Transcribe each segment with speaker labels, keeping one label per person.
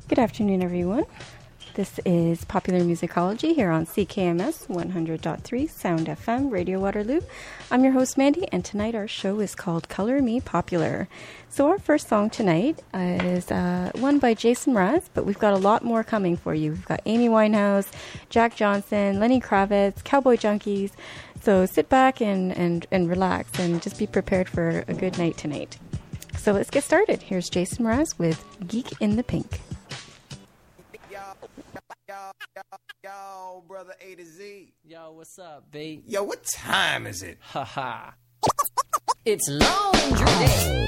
Speaker 1: Good afternoon, everyone. This is Popular Musicology here on CKMS 100.3 Sound FM, Radio Waterloo. I'm your host, Mandy, and tonight our show is called Color Me Popular. So our first song tonight is one by Jason Mraz, but we've got a lot more coming for you. We've got Amy Winehouse, Jack Johnson, Lenny Kravitz, Cowboy Junkies. So sit back and relax and just be prepared for a good night tonight. So let's get started. Here's Jason Mraz with Geek in the Pink.
Speaker 2: Yo, brother A to Z.
Speaker 3: Yo, what's up, B?
Speaker 2: Yo, what time is it?
Speaker 3: Haha. It's laundry day.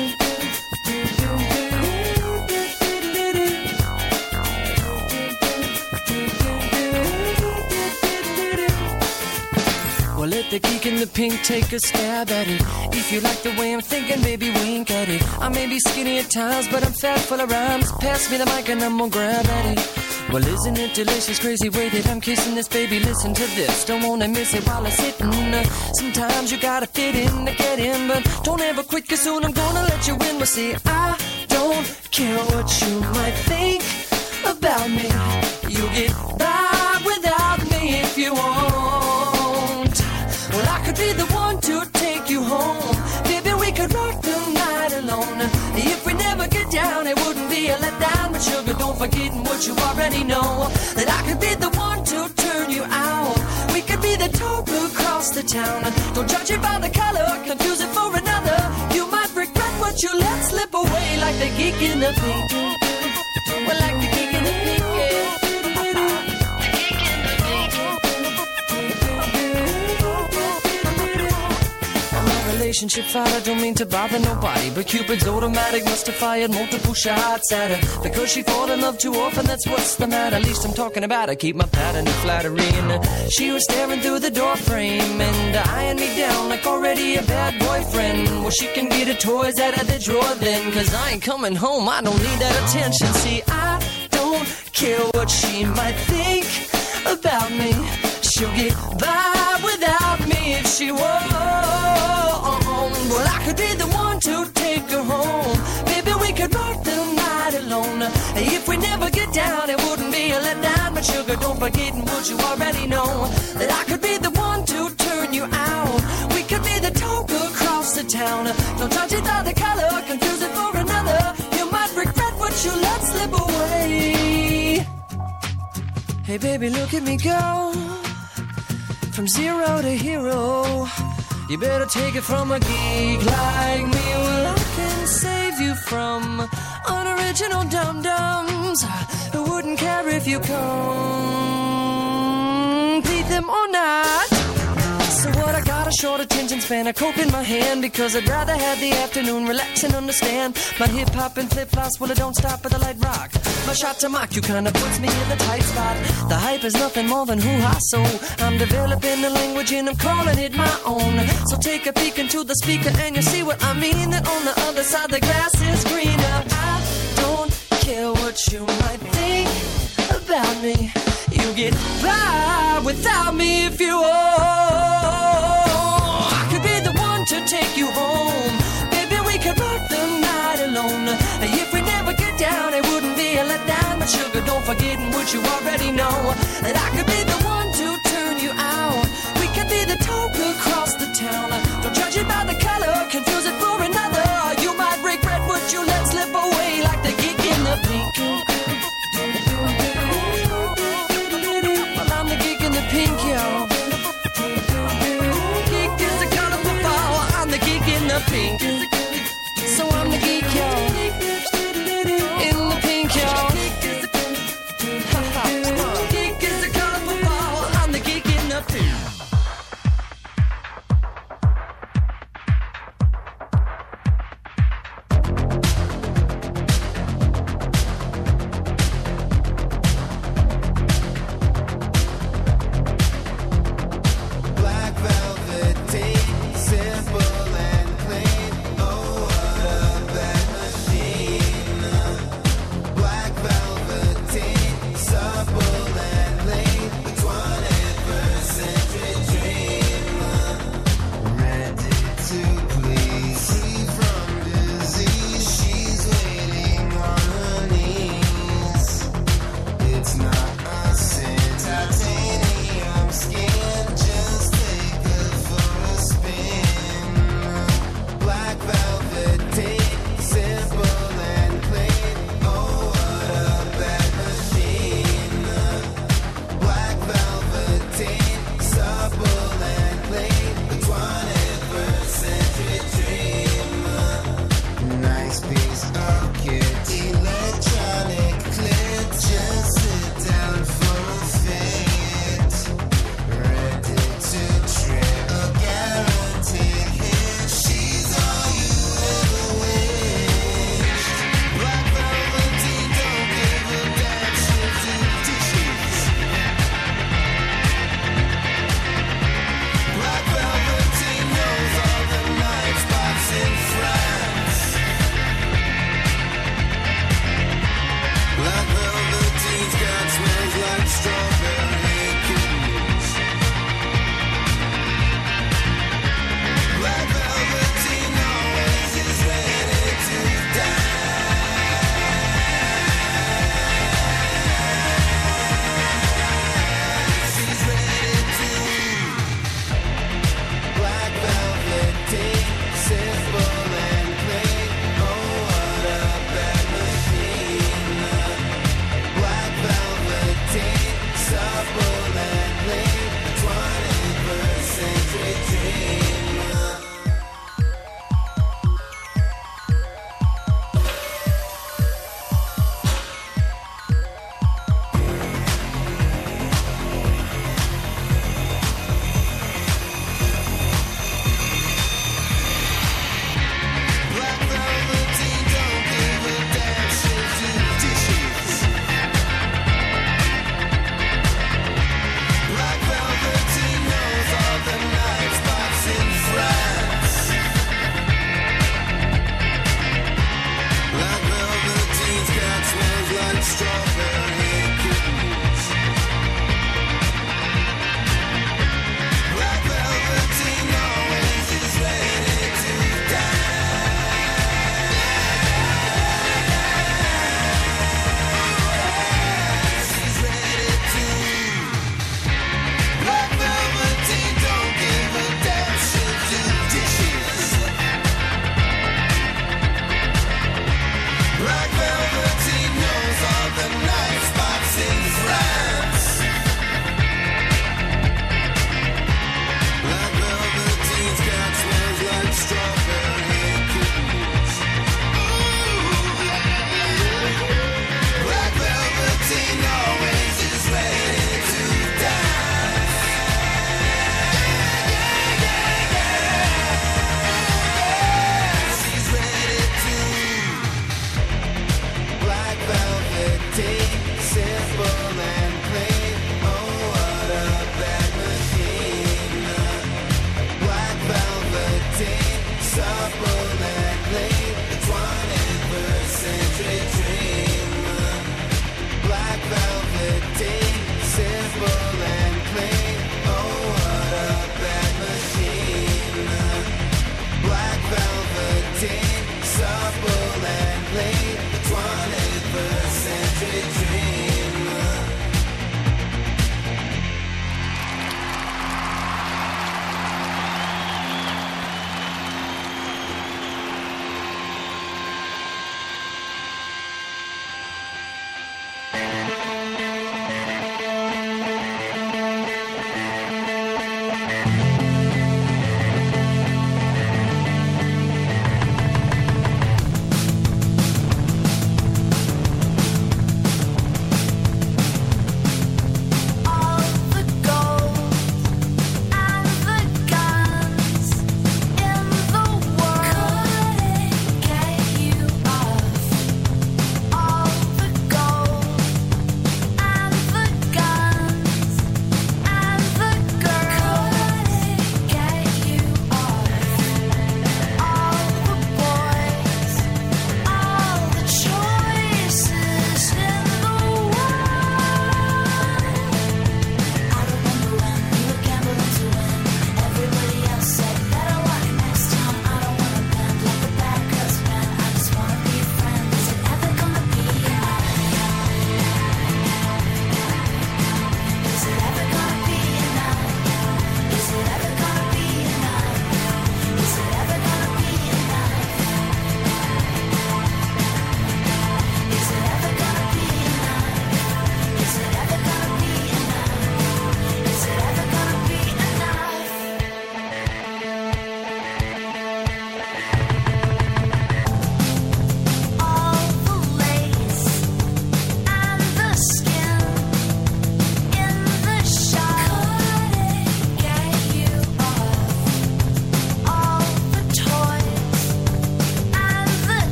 Speaker 3: Well, let the geek in the pink take a stab at it. If you like the way I'm thinking, baby, wink at it. I may be skinny at times, but I'm fat full of rhymes. Pass me the mic and I'm gonna grab at it. Well, isn't it delicious, crazy way that I'm kissing this, baby? Listen to this, don't wanna miss it while I'm sitting. Sometimes you gotta fit in to get in, but don't ever quit, cause soon I'm gonna let you in. Well, see, I don't care what you might think about me. You'll get by without me if you want. Well, I could be the one to take you home. Baby, we could rock the night alone. If we never get down, it wouldn't be a letdown. But sugar, don't forget what you already know, that I could be the one to turn you out. We could be the talk across the town. Don't judge it by the color, confuse it for another. You might regret what you let slip away, like the geek in the pink. Well, like the geek in the pink, yeah. Relationship fight, I don't mean to bother nobody, but Cupid's automatic must have fired multiple shots at her, because she thought in love too often, that's what's the matter. At least I'm talking about her, keep my pattern of flattery. And she was staring through the door frame and eyeing me down like already a bad boyfriend. Well, she can get her toys out of the drawer then, cause I ain't coming home, I don't need that attention. See, I don't care what she might think about me. She'll get by without me if she won't. Well, I could be the one to take her home. Baby, we could rock the night alone. If we never get down, it wouldn't be a letdown. But sugar, don't forget what you already know, that I could be the one to turn you out. We could be the talk across the town. Don't judge it by the color, confuse it for another. You might regret what you let slip away. Hey baby, look at me go, from zero to hero. You better take it from a geek like me. Well, I can save you from unoriginal dum-dums who wouldn't care if you complete them or not. So what, I got a short attention span, a Coke in my hand, because I'd rather have the afternoon relax and understand. My hip-hop and flip-flops, well, it don't stop at the light rock. My shot to mock you kinda puts me in the tight spot. The hype is nothing more than hoo-ha, so I'm developing the language and I'm calling it my own. So take a peek into the speaker and you'll see what I mean, that on the other side the grass is greener. I don't care what you might think about me. You get by without me if you want. I could be the one to take you home. Baby, we could rock the night alone. If we never get down, it wouldn't be a letdown. But sugar, don't forget what you already know, that I could be the one to turn you out. We could be the talk across the town. Don't judge it by the color, confuse it for another. You might regret what you let slip away, like the geek in the pink. Well, I'm the geek in the pink, yo. Geek is the colorful flower, I'm the geek in the pink. So I'm the geek, yo, in the pink, yo. Geek is the colorful flower, I'm the geek in the pink.
Speaker 4: simple and clean. Oh, what a bad machine. Black velveteen, supple and clean. 21st century dream. Black velveteen, simple and clean. Oh, what a bad machine. Black velveteen, supple and clean. 21st century dream.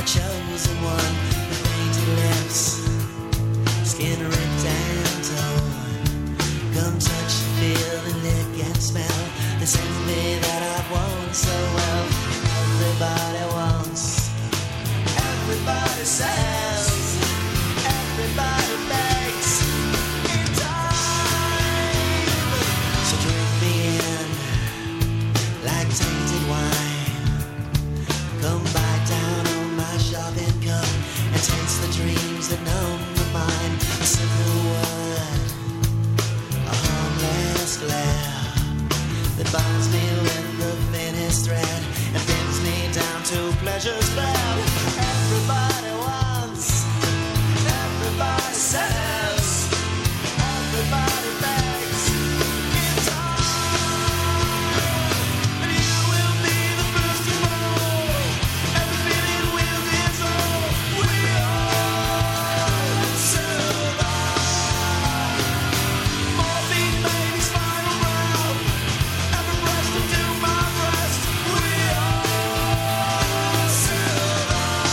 Speaker 3: chosen one with painted lips, skin ripped and torn. Come touch, feel, and lick and smell the same way that I've worn so well. Everybody wants, everybody sells, everybody begs in time. So drink me in like tainted wine. Come back down on my shopping cup and taste the dreams that numb the mind. A simple word, a harmless glare that binds me with the thinnest thread and pins me down to pleasure's spell. Everybody wants, everybody sells, everybody begs in time. And you will be the first to know. Every feeling will dissolve. We all survive. Morphine baby's final round. Every breast into my breast. We all survive.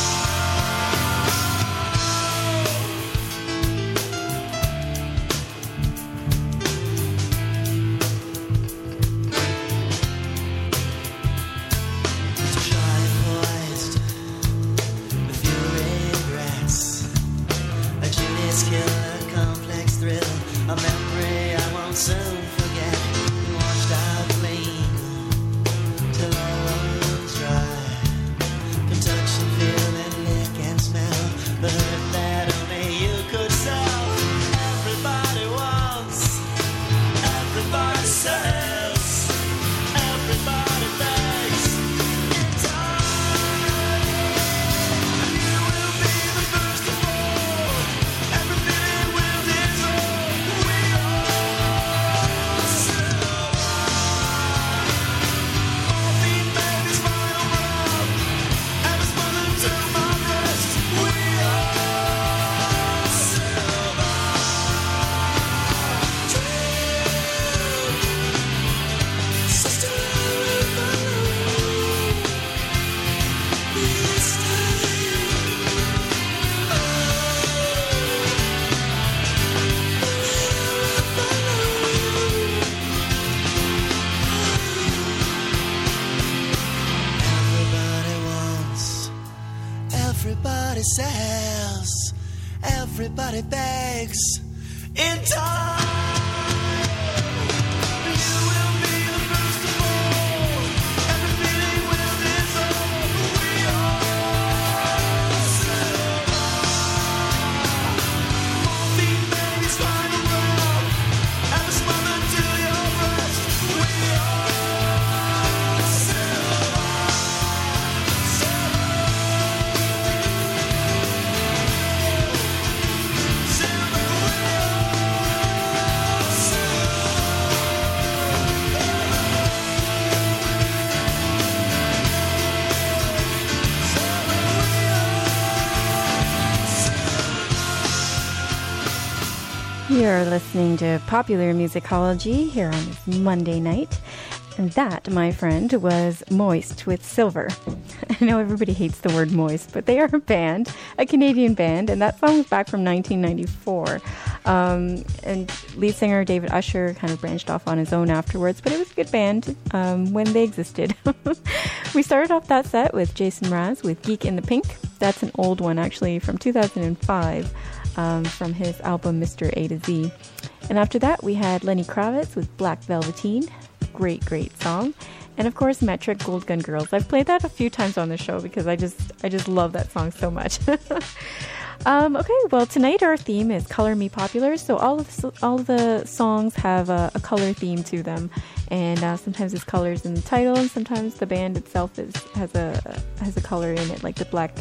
Speaker 3: To try and poised with few regrets. A Judas killer, complex thrill, a memory I won't soon forget. Washed out clean till all runs dry. Can touch and feel and lick and smell the hurt that only you could sell. Everybody wants, everybody sells, everybody begs in time. And you will be the first to fall. Every feeling will dissolve. We all survive. Morphine baby's final round. Every spasm to my breast. We all survive. Sister, I will follow this time. Everybody wants, everybody sells, everybody begs in time. You will be the first to fall. Every feeling will dissolve. We all survive. Morphine baby's final round. Every smother to your breast. We all survive.
Speaker 1: You're listening to Popular Musicology here on this Monday night. And that, my friend, was Moist with Silver. I know everybody hates the word Moist, but they are a band, a Canadian band, and that song was back from 1994. And lead singer David Usher kind of branched off on his own afterwards, but it was a good band when they existed. We started off that set with Jason Mraz with Geek in the Pink. That's an old one, actually, from 2005. From his album Mr. A to Z. And after that, we had Lenny Kravitz with Black Velveteen. Great, great song. And of course, Metric Gold Gun Girls. I've played that a few times on the show because I just love that song so much. Okay, well, tonight our theme is Color Me Popular. So all of the songs have a color theme to them. And sometimes it's colors in the title, and sometimes the band itself has a color in it, like the Black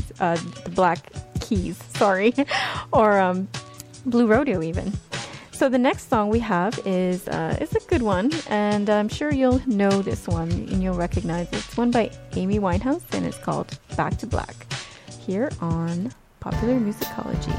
Speaker 1: Keys, or Blue Rodeo even. So the next song we have is a good one, and I'm sure you'll know this one and you'll recognize it. It's one by Amy Winehouse, and it's called Back to Black, here on Popular Musicology.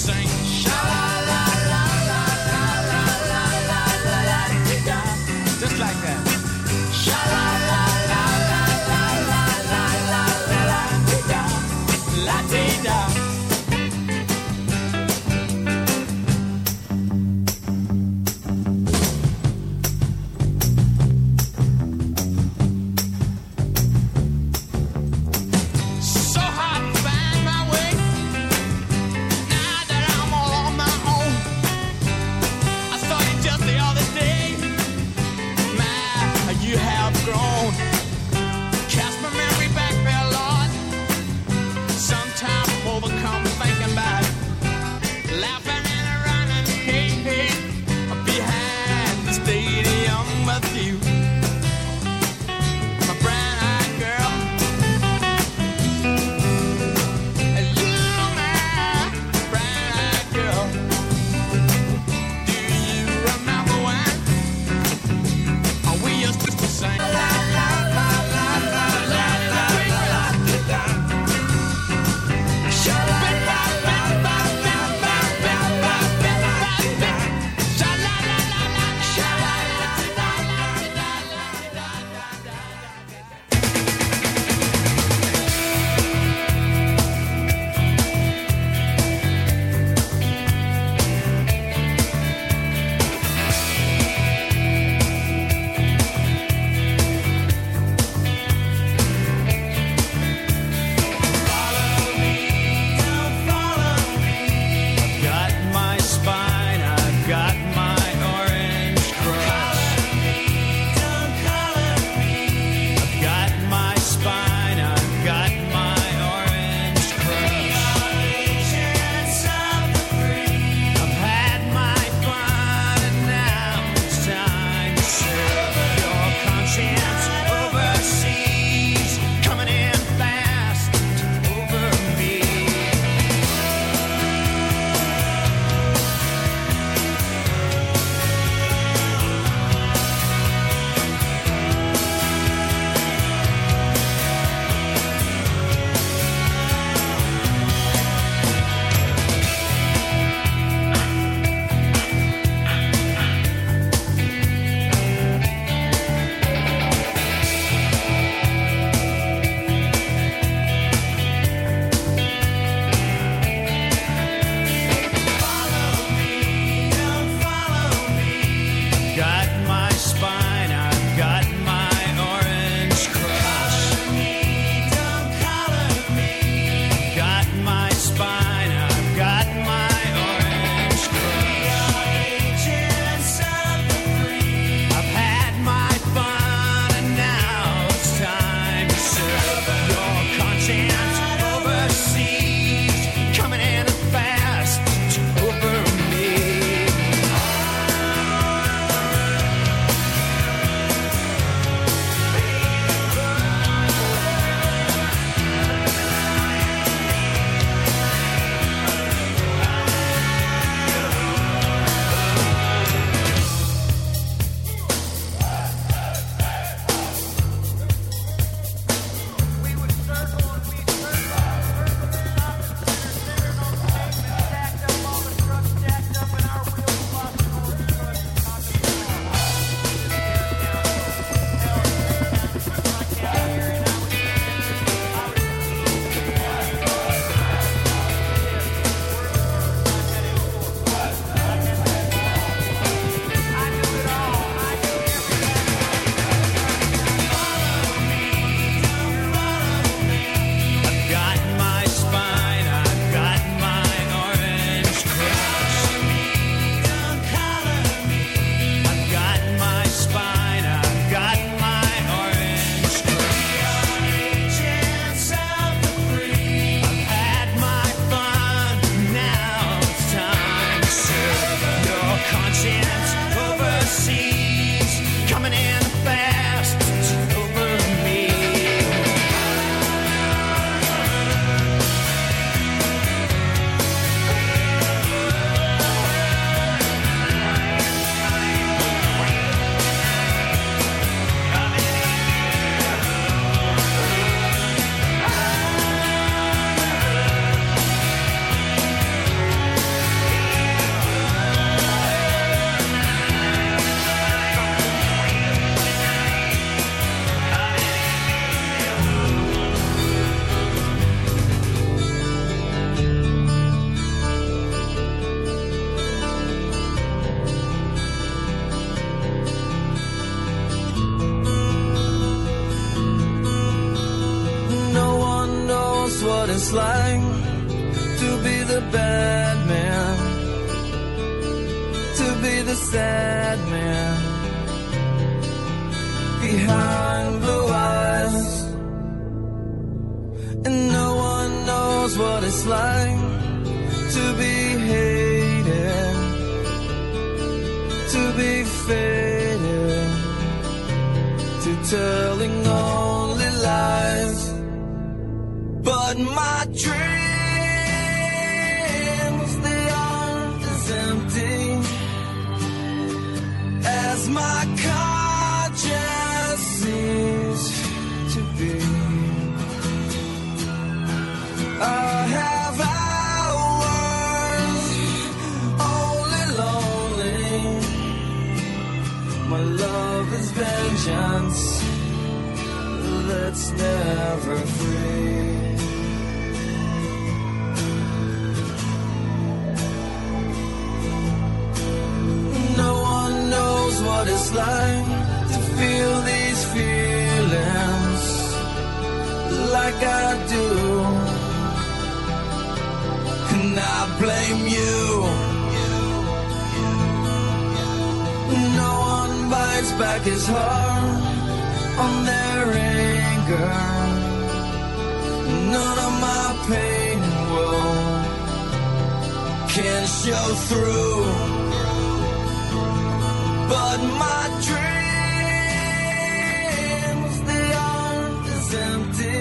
Speaker 5: sing sha la la la la la la la la la da, just like that. Sha la la la la la la la la la la da, la da. So hard to find my way. Now that I'm all on my
Speaker 3: it's like to be the bad man, to be the sad man behind blue eyes. And no one knows what it's like to be hated, to be faded, to telling only lies. But my dreams, they aren't as empty as my conscience seems to be. I have hours only lonely. My love is vengeance that's never free. No one knows what it's like to feel these feelings like I do. And I blame you. No one bites back his heart on their anger. None of my pain and woe can show through. But my dreams, they aren't as empty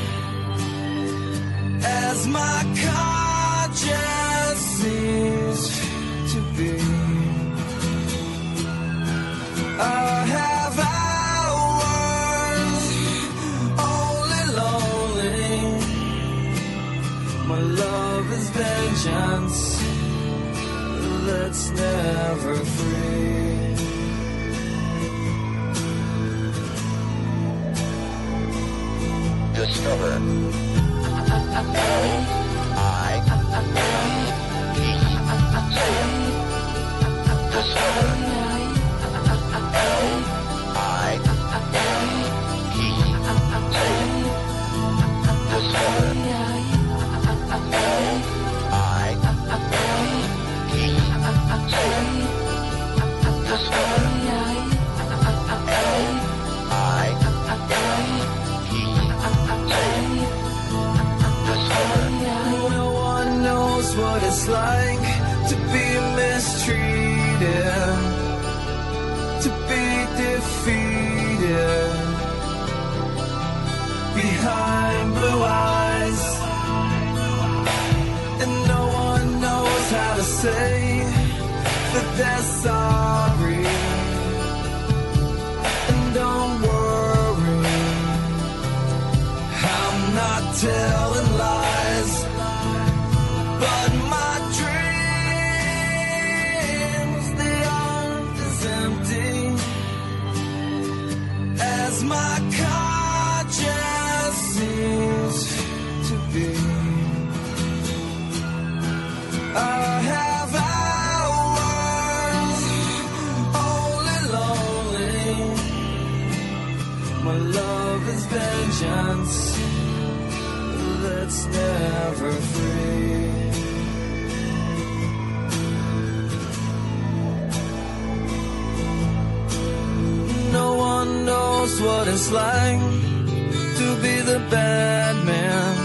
Speaker 3: as my conscience seems to be. I have hours only lonely. My love is vengeance that's never free.
Speaker 6: Discover
Speaker 3: what it's like to be mistreated, to be defeated behind blue eyes. And no one knows how to say that they're sorry. And don't worry, I'm not telling lies. But my dreams, they aren't as empty as my conscience seems to be. I have hours only lonely. My love is vengeance that's never free. No one knows what it's like to be the bad man,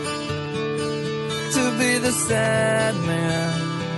Speaker 3: to be the sad man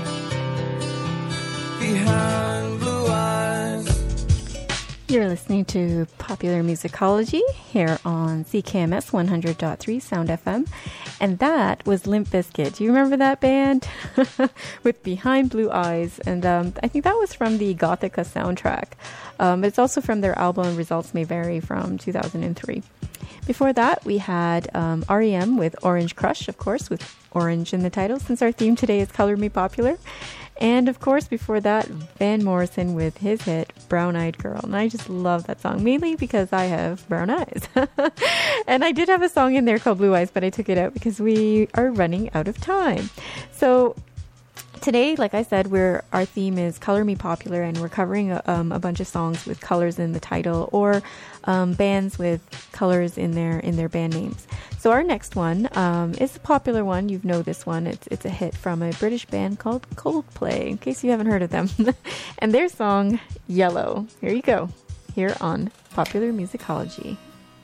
Speaker 3: behind blue eyes.
Speaker 1: You're listening to Popular Musicology here on CKMS 100.3 Sound FM. And that was Limp Bizkit. Do you remember that band? With Behind Blue Eyes. And I think that was from the Gothica soundtrack. But it's also from their album Results May Vary from 2003. Before that, we had REM with Orange Crush, of course, with orange in the title, since our theme today is Color Me Popular. And of course, before that, Van Morrison with his hit, Brown Eyed Girl. And I just love that song, mainly because I have brown eyes. And I did have a song in there called Blue Eyes, but I took it out because we are running out of time. So today, like I said, our theme is Color Me Popular, and we're covering a bunch of songs with colors in the title, or bands with colors in their band names. So our next one is a popular one. You know this one. It's a hit from a British band called Coldplay, in case you haven't heard of them. And their song, Yellow. Here you go, here on Popular Musicology.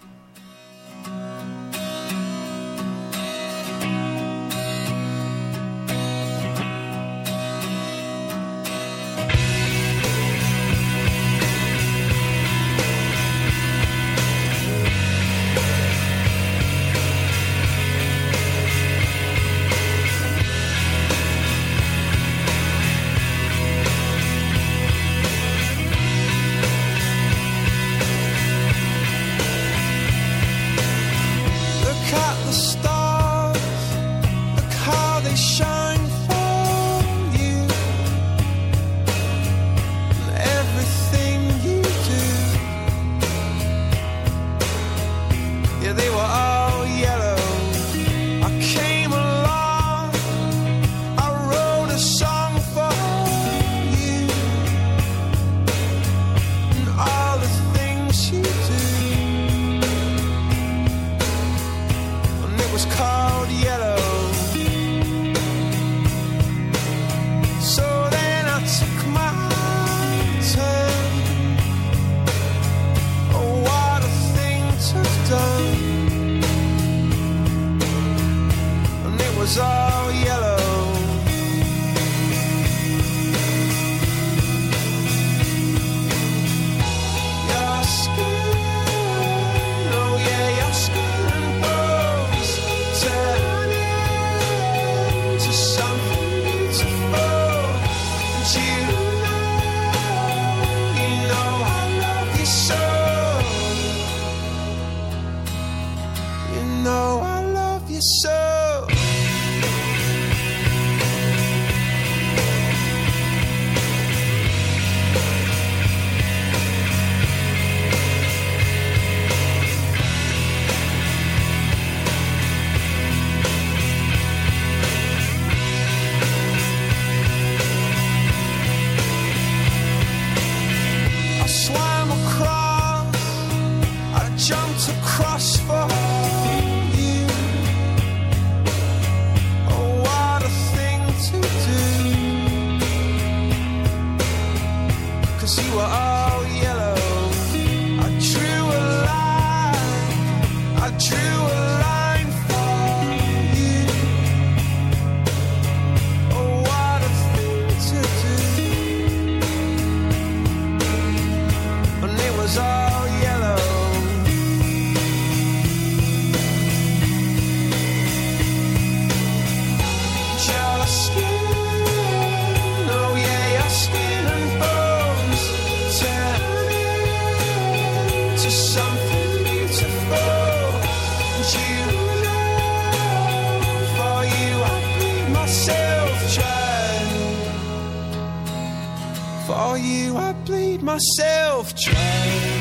Speaker 4: Myself trying.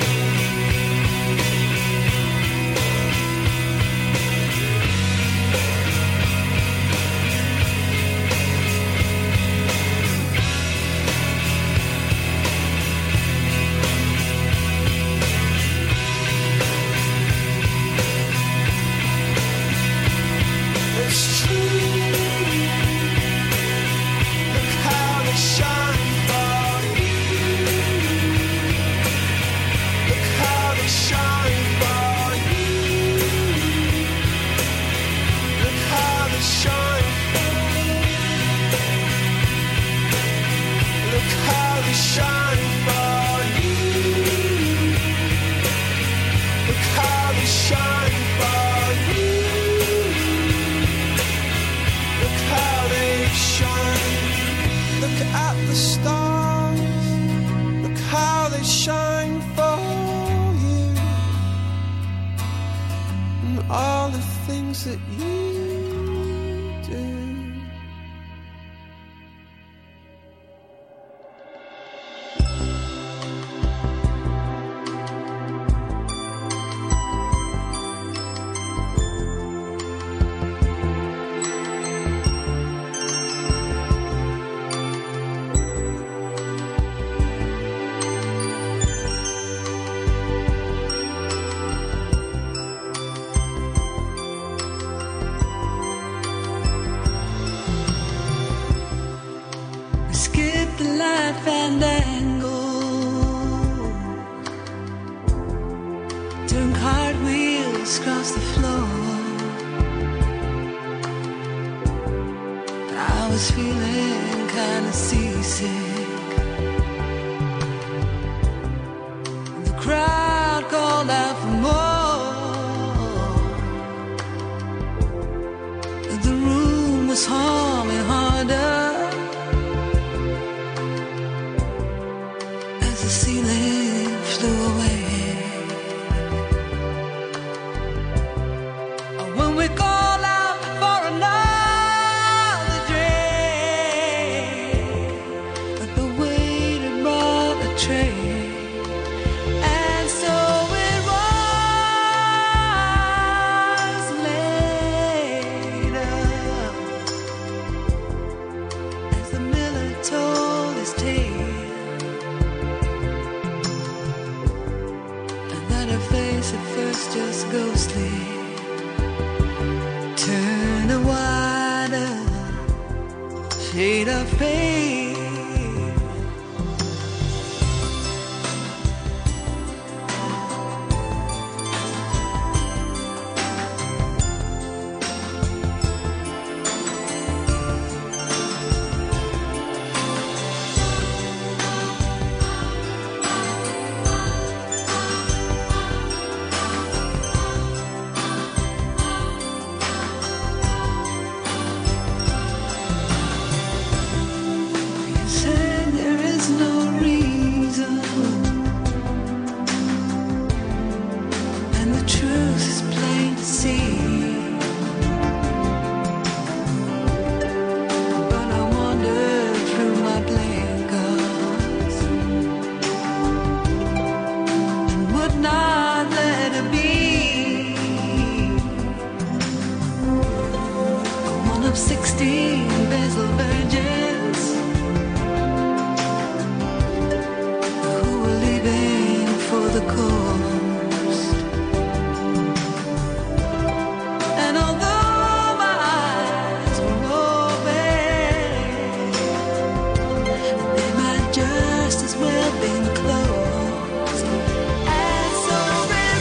Speaker 4: It's true. Look how they shine for you. Look how they shine for you. Look how they shine for you. Look how they shine for you. Look how they shine for you. Look how they shine. Look at the stars. Look how they shine for you. And all the things that you do.
Speaker 6: seasick. The crowd called out for more. The room was humming harder as the ceiling flew away. When we called out for another drink, but the waiter brought a tray. And so it was later, as the miller told his tale, and that her face at first just ghostly turned a wider shade of pale. Said there is no reason, and the truth is plain to see. But I wandered through my blinkers and would not let it be. One of 16 Basil virgins who were leaving for the coast. And although my eyes were open, they might just as well been closed. And so it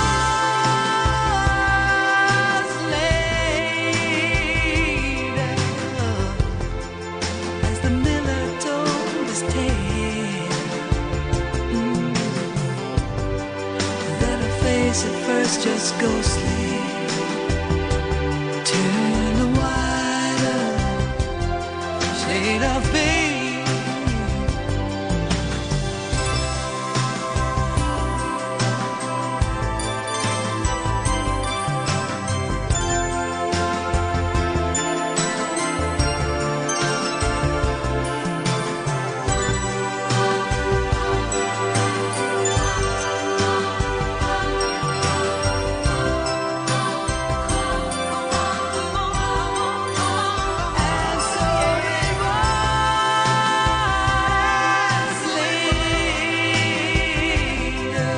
Speaker 6: was later, as the miller told his tale, that her face at first just ghostly turned a wider shade of pale. And so it was later,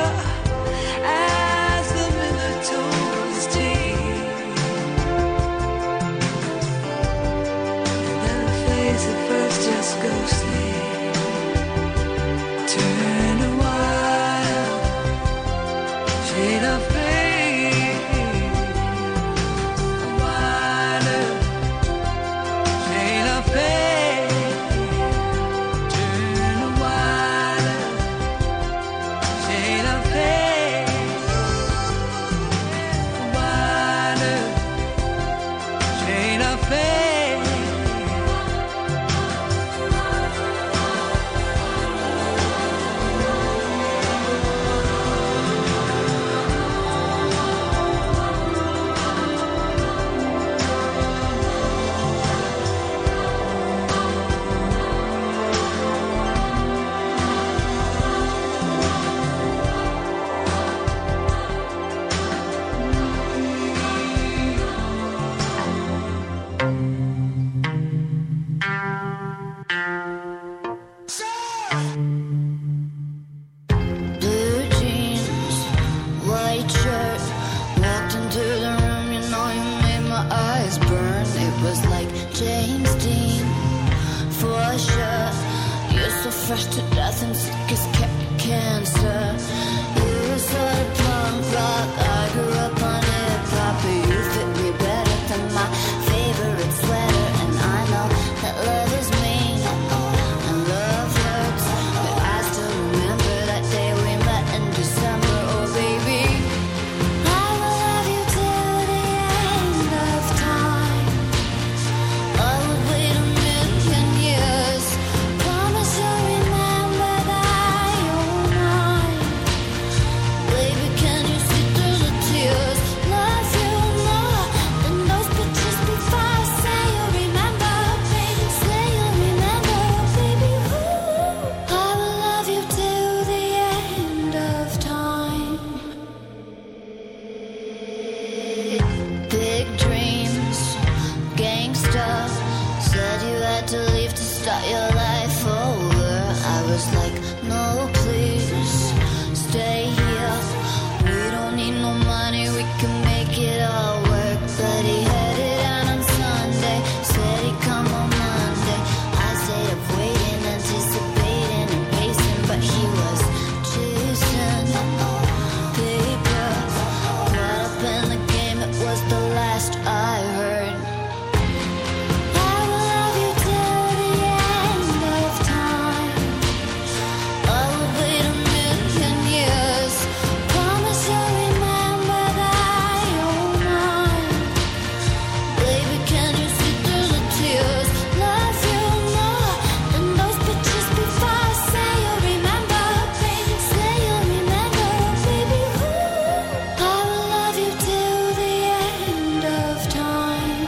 Speaker 6: as the miller told his tale, that her face at first just ghostly turned a wild shade of pale, a wider shade of pale, turn a wider shade of pale, a wider shade of pale.
Speaker 7: Blue jeans, white shirt. Walked into the room, you know you made my eyes burn. It was like James Dean, for sure. You're so fresh to death and sick as cancer. You were sort of punk rock, I grew up on hip-hop. But you fit me better than my favorite sweater. And I know that love is mean. start your life over. I was like, no, please, stay here. We don't need no money, we can make it all work. But he headed out on Sunday, said he'd come on Monday. I stayed up waiting, anticipating and pacing, but he was chasing paper. Caught up in the game, it was the last I heard. I will love you till the end of time. I will wait a million years. Promise you'll remember that you're mine. Baby, can you see through the tears? Love you more than those pictures before. Say you'll remember, baby. Say you'll remember, baby. Ooh, I will love you till the end of time.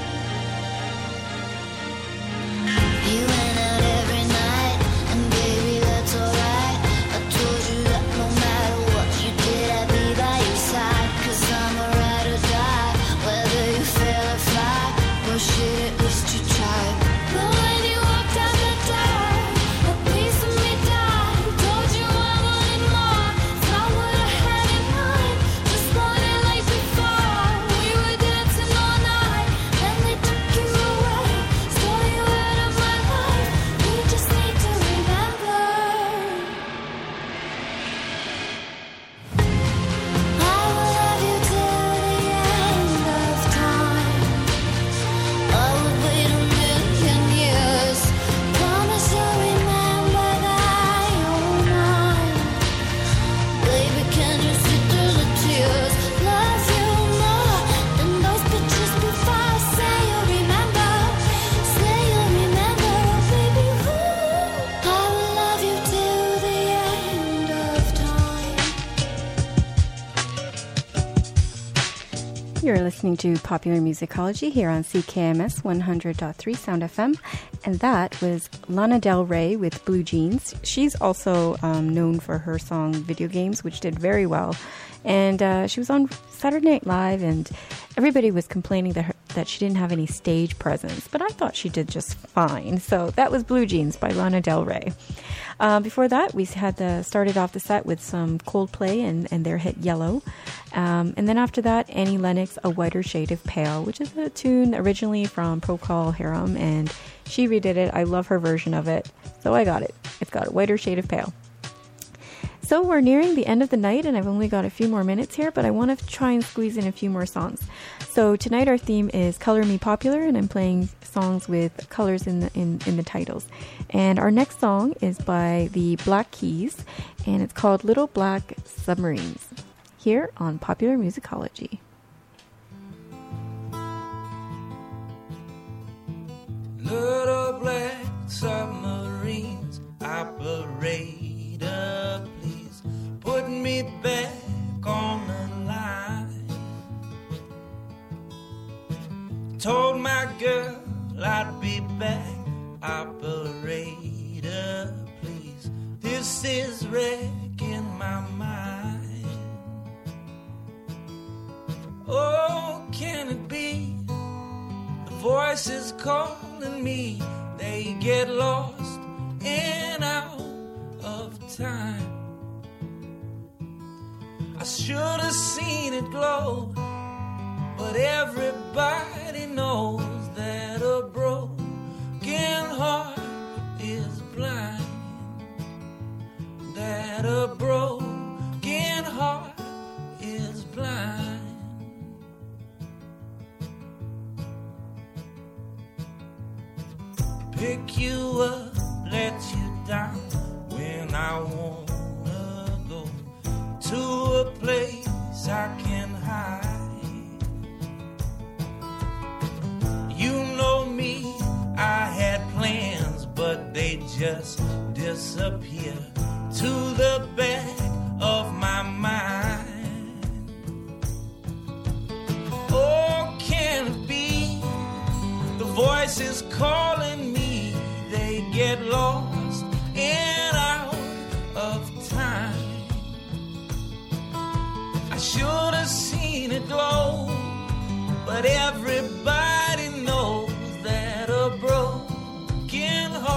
Speaker 7: He went out every night, and baby, that's alright. I told you that no matter what you did, I'd be by your side. 'Cause I'm a ride or die, whether you fail or fly. Well, shit, at least you tried. But when you walked out the door, a piece of me died. Told you I wanted more, it's not what I had in mind. Just wanted like before, we were dancing all night. Then they took you away, stole you out of my life. We just need to remember. I will love you till the end of time. I will wait a million years. Promise you'll remember that you're mine. Baby, can you see through the tears? Love you more than those pictures before. Say you'll remember, say you'll remember, baby. Ooh, I will love you till the end of time.
Speaker 1: You're listening to Popular Musicology here on CKMS 100.3 Sound FM, and that was Lana Del Rey with Blue Jeans. She's also known for her song Video Games, which did very well. And she was on Saturday Night Live, and everybody was complaining that she didn't have any stage presence, but I thought she did just fine. So that was Blue Jeans by Lana Del Rey. Before that, we had started off the set with some Coldplay and their hit Yellow. And then after that, Annie Lennox, A Whiter Shade of Pale, which is a tune originally from Procol Harum, and she redid it. I love her version of it, so I got it. It's got A Whiter Shade of Pale. So we're nearing the end of the night, and I've only got a few more minutes here, but I want to try and squeeze in a few more songs. So tonight our theme is Color Me Popular, and I'm playing songs with colors in the titles. And our next song is by the Black Keys, and it's called Little Black Submarines, here on Popular Musicology.
Speaker 4: Little black submarines, operator, please put me back on the line. Told my girl I'd be back, operator, please. This is wrecking my mind. Oh, can it be? The voices calling me, they get lost and out of time. I should have seen it glow, but everybody knows that a broken heart is blind. That a broken heart is blind. Pick you up, let you down when I wanna go to a place I can hide. You know me, I had plans, but they just disappear to the back of my mind. Oh, can it be? The voices calling me, they get lost and out of time. I should have seen it glow, but everybody knows that a broken heart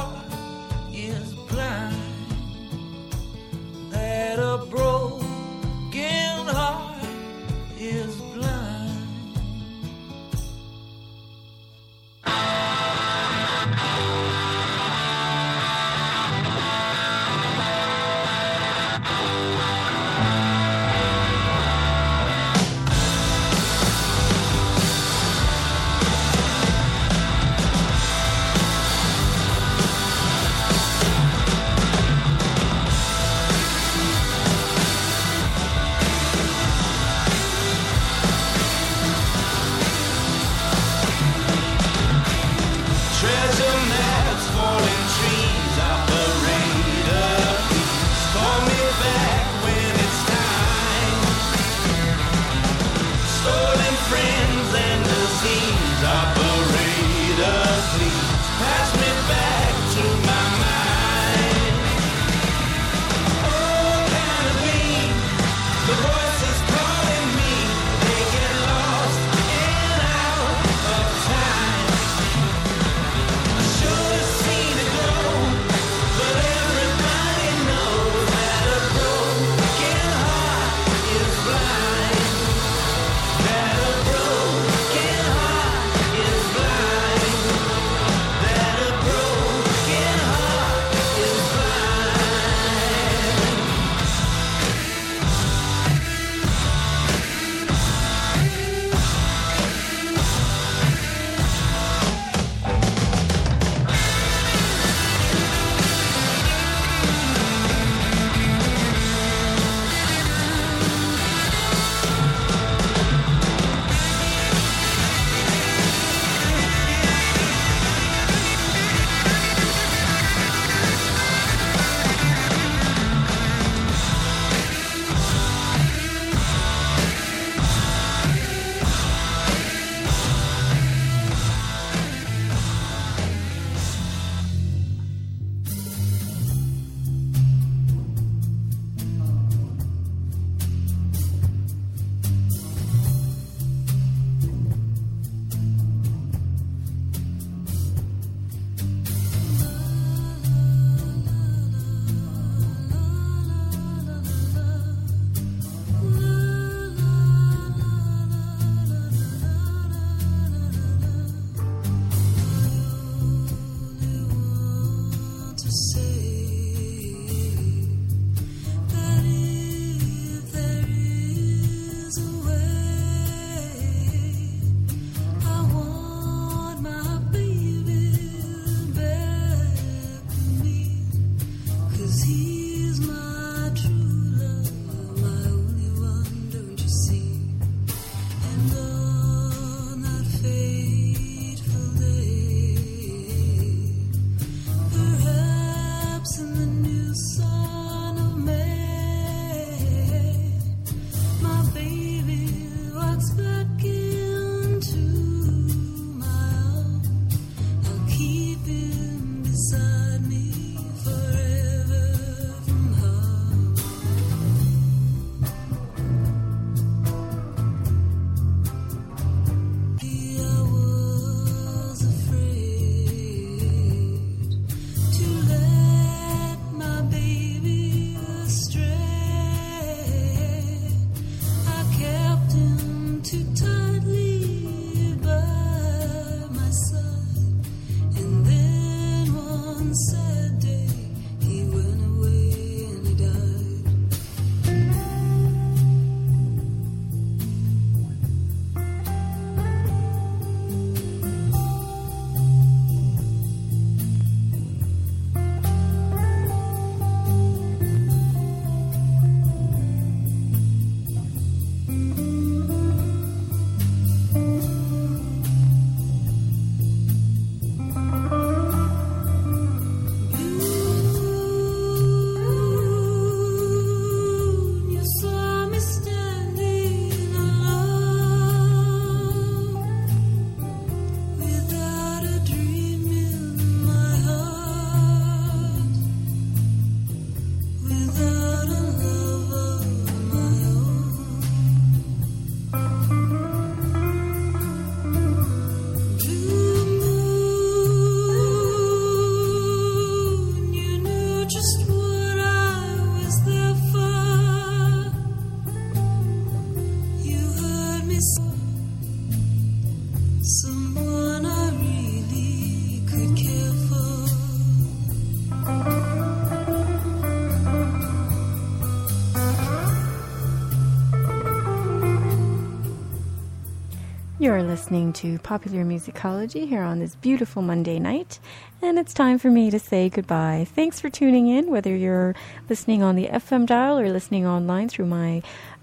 Speaker 1: You're listening to Popular Musicology here on this beautiful Monday night, and it's time for me to say goodbye. Thanks for tuning in, whether you're listening on the FM dial or listening online through my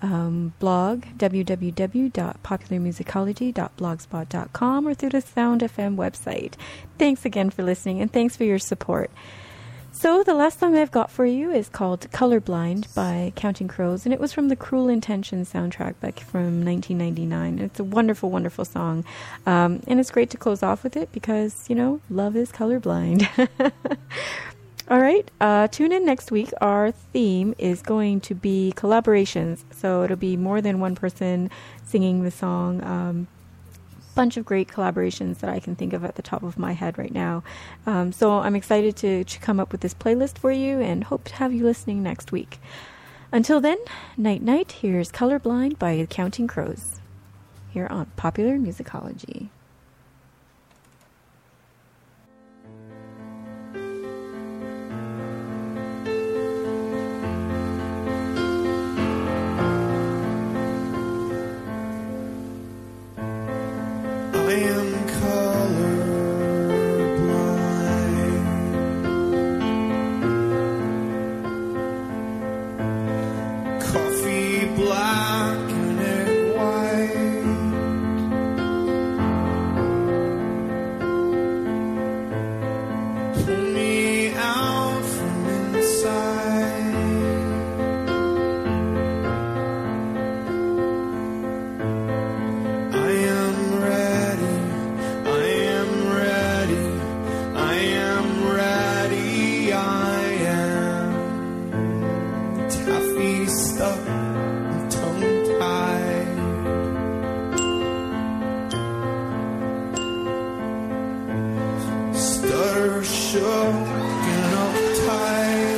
Speaker 1: blog, www.popularmusicology.blogspot.com, or through the Sound FM website. Thanks again for listening, and thanks for your support. So the last song I've got for you is called Colorblind by Counting Crows, and it was from the Cruel Intentions soundtrack back from 1999. It's a wonderful, wonderful song, and it's great to close off with it because, you know, love is colorblind. All right, tune in next week. Our theme is going to be collaborations, so it'll be more than one person singing the song. Bunch of great collaborations that I can think of at the top of my head right now. So I'm excited to come up with this playlist for you and hope to have you listening next week. Until then, night night. Here's Colorblind by Counting Crows here on Popular Musicology.
Speaker 8: I am colorblind. Coffee black and egg white. Pull me out from inside. I am ready. I am ready. I am ready. I am taffy stuck and tongue tied. Stutter shook and uptight.